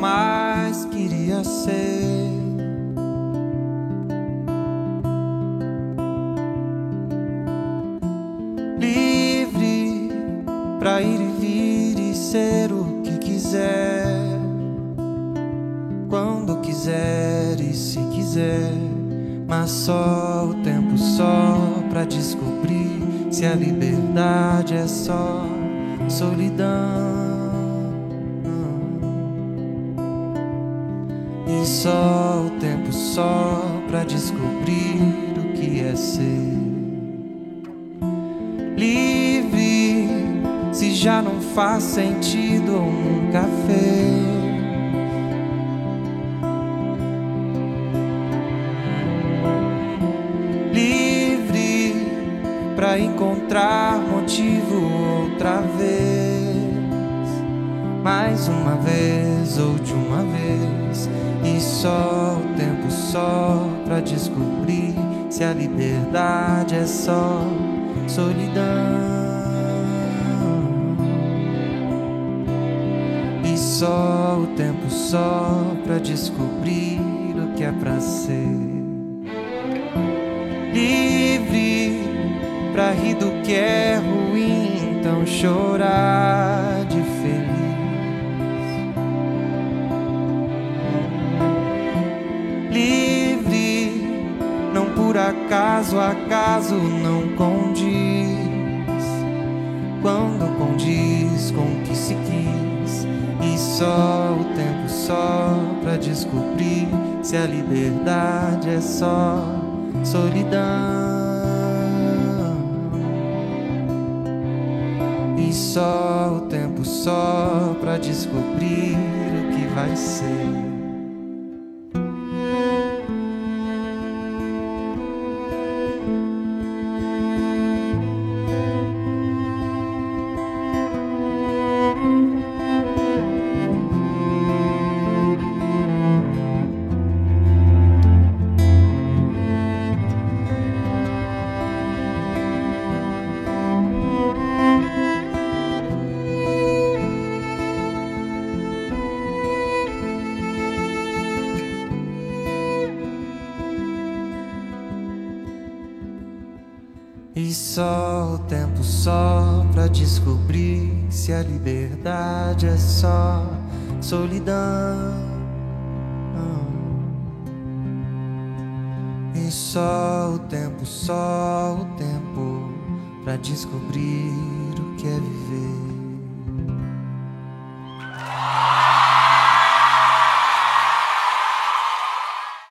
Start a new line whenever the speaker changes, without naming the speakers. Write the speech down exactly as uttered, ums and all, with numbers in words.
mais queria ser. Livre pra ir e vir e ser o que quiser, quando quiser e se quiser, mas só o tempo só pra descobrir se a liberdade é só solidão. E só o tempo só pra descobrir o que é ser livre, se já não faz sentido ou nunca fez. Livre pra encontrar motivo outra vez, mais uma vez ou de uma vez. E só o tempo só pra descobrir se a liberdade é só solidão. E só o tempo só pra descobrir o que é pra ser livre, pra rir do que é ruim, então chorar de feliz. Livre, não por acaso, acaso não condiz, quando condiz com o que se quis. E só o tempo só pra descobrir se a liberdade é só solidão. E só o tempo só pra descobrir o que vai ser. E só o tempo só pra descobrir se a liberdade é só solidão. E só o tempo, só o tempo pra descobrir o que é viver.